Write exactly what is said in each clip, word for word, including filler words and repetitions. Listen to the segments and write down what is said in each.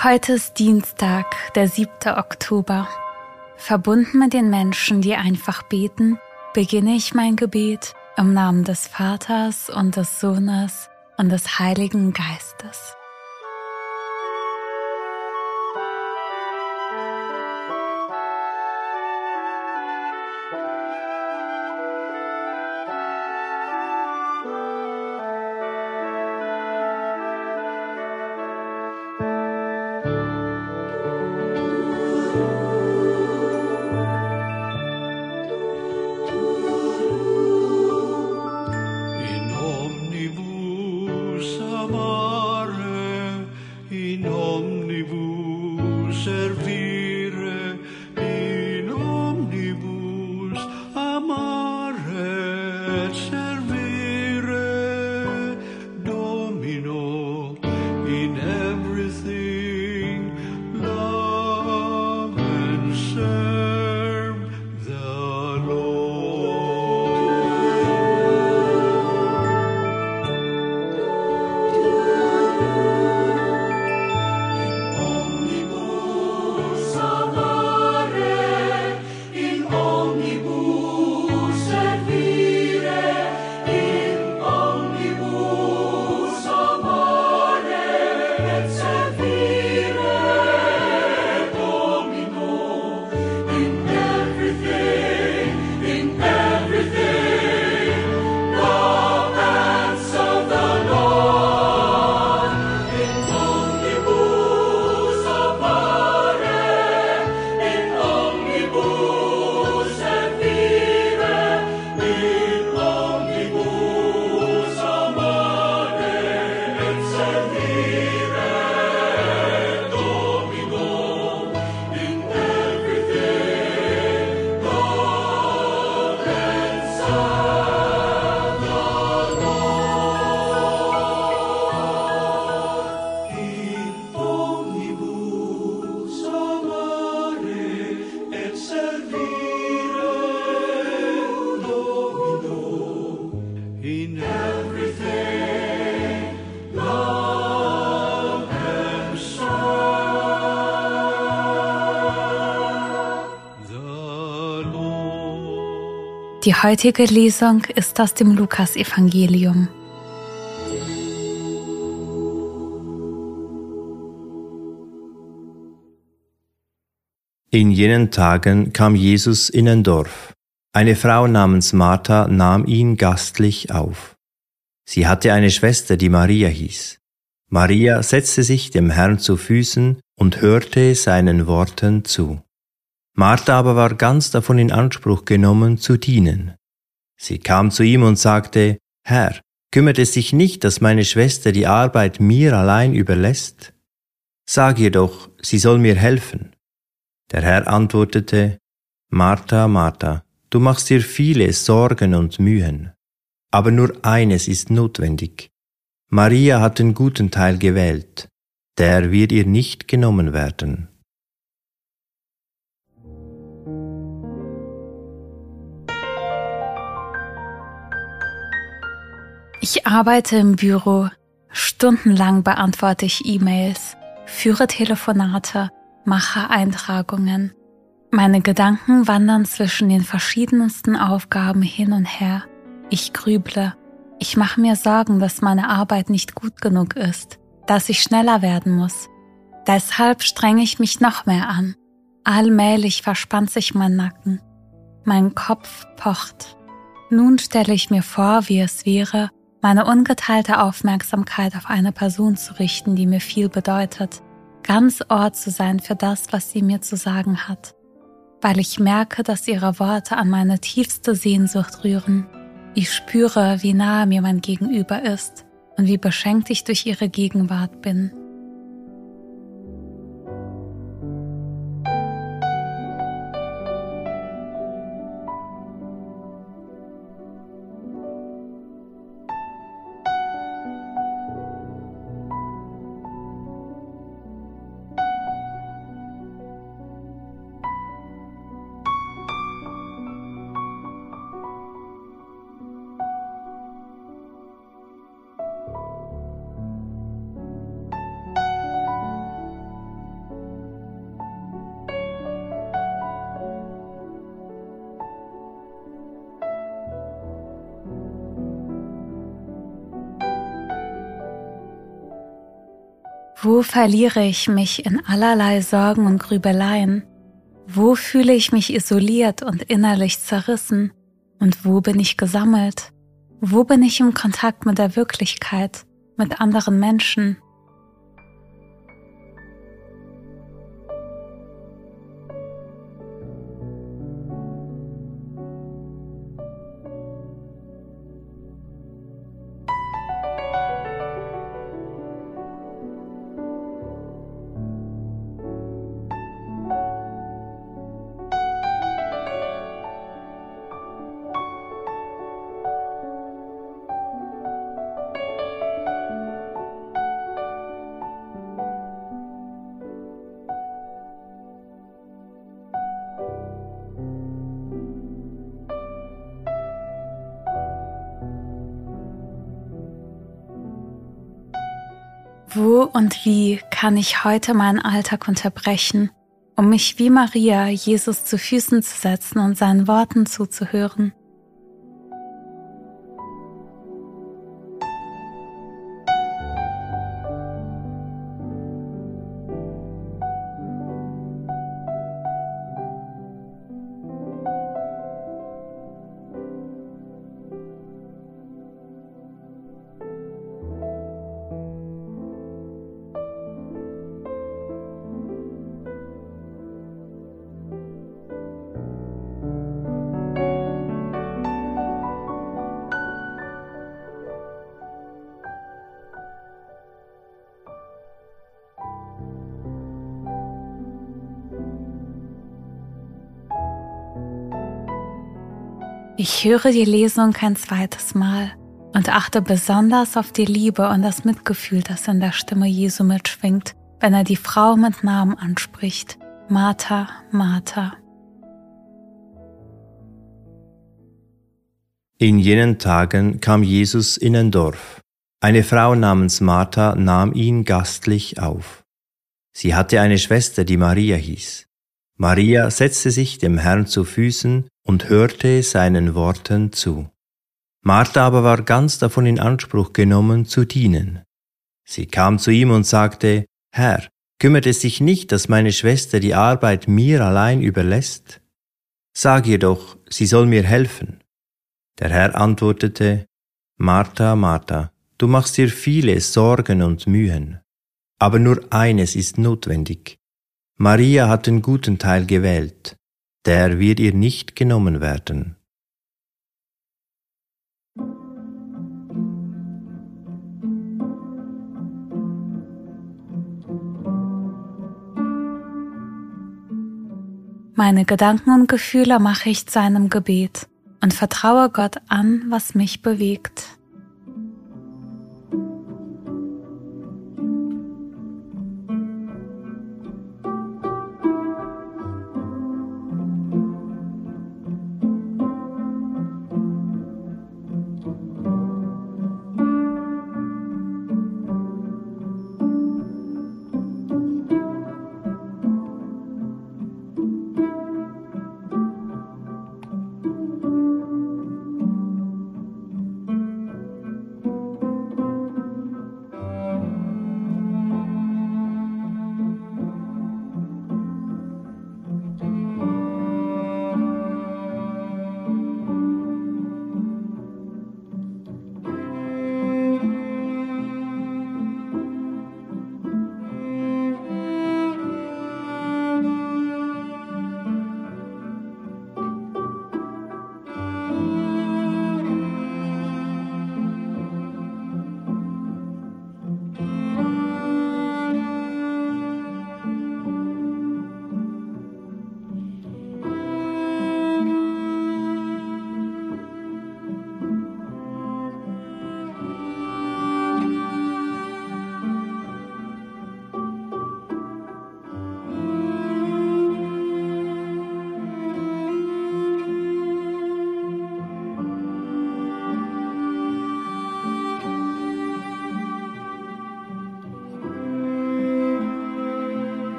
Heute ist Dienstag, der siebte Oktober. Verbunden mit den Menschen, die einfach beten, beginne ich mein Gebet im Namen des Vaters und des Sohnes und des Heiligen Geistes. Die heutige Lesung ist aus dem Lukas-Evangelium. In jenen Tagen kam Jesus in ein Dorf. Eine Frau namens Martha nahm ihn gastlich auf. Sie hatte eine Schwester, die Maria hieß. Maria setzte sich dem Herrn zu Füßen und hörte seinen Worten zu. Martha aber war ganz davon in Anspruch genommen, zu dienen. Sie kam zu ihm und sagte, Herr, kümmert es dich nicht, dass meine Schwester die Arbeit mir allein überlässt? Sag ihr doch, sie soll mir helfen. Der Herr antwortete, Martha, Martha, du machst dir viele Sorgen und Mühen. Aber nur eines ist notwendig. Maria hat den guten Teil gewählt, der wird ihr nicht genommen werden. Ich arbeite im Büro. Stundenlang beantworte ich E-Mails, führe Telefonate, mache Eintragungen. Meine Gedanken wandern zwischen den verschiedensten Aufgaben hin und her. Ich grüble. Ich mache mir Sorgen, dass meine Arbeit nicht gut genug ist, dass ich schneller werden muss. Deshalb strenge ich mich noch mehr an. Allmählich verspannt sich mein Nacken. Mein Kopf pocht. Nun stelle ich mir vor, wie es wäre, meine ungeteilte Aufmerksamkeit auf eine Person zu richten, die mir viel bedeutet, ganz Ohr zu sein für das, was sie mir zu sagen hat, weil ich merke, dass ihre Worte an meine tiefste Sehnsucht rühren. Ich spüre, wie nahe mir mein Gegenüber ist und wie beschenkt ich durch ihre Gegenwart bin. Wo verliere ich mich in allerlei Sorgen und Grübeleien? Wo fühle ich mich isoliert und innerlich zerrissen? Und wo bin ich gesammelt? Wo bin ich im Kontakt mit der Wirklichkeit, mit anderen Menschen? Wo und wie kann ich heute meinen Alltag unterbrechen, um mich wie Maria Jesus zu Füßen zu setzen und seinen Worten zuzuhören? Ich höre die Lesung ein zweites Mal und achte besonders auf die Liebe und das Mitgefühl, das in der Stimme Jesu mitschwingt, wenn er die Frau mit Namen anspricht. Martha, Martha. In jenen Tagen kam Jesus in ein Dorf. Eine Frau namens Martha nahm ihn gastlich auf. Sie hatte eine Schwester, die Maria hieß. Maria setzte sich dem Herrn zu Füßen und hörte seinen Worten zu. Martha aber war ganz davon in Anspruch genommen, zu dienen. Sie kam zu ihm und sagte: Herr, kümmert es dich nicht, dass meine Schwester die Arbeit mir allein überlässt? Sag ihr doch, sie soll mir helfen. Der Herr antwortete: Martha, Martha, du machst dir viele Sorgen und Mühen. Aber nur eines ist notwendig. Maria hat den guten Teil gewählt, der wird ihr nicht genommen werden. Meine Gedanken und Gefühle mache ich zu einem Gebet und vertraue Gott an, was mich bewegt.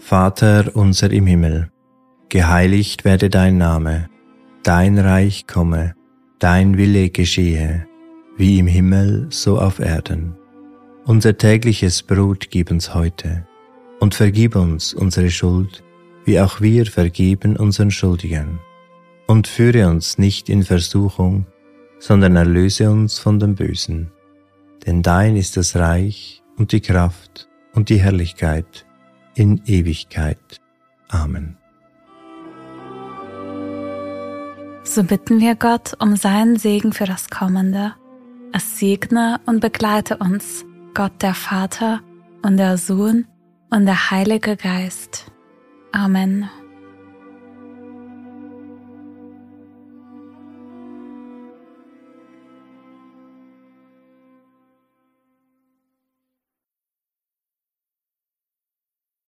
Vater unser im Himmel, geheiligt werde dein Name, dein Reich komme, dein Wille geschehe, wie im Himmel so auf Erden. Unser tägliches Brot gib uns heute und vergib uns unsere Schuld, wie auch wir vergeben unseren Schuldigern. Und führe uns nicht in Versuchung, sondern erlöse uns von dem Bösen. Denn dein ist das Reich und die Kraft und die Herrlichkeit in Ewigkeit. Amen. So bitten wir Gott um seinen Segen für das Kommende. Es segne und begleite uns, Gott der Vater und der Sohn und der Heilige Geist. Amen.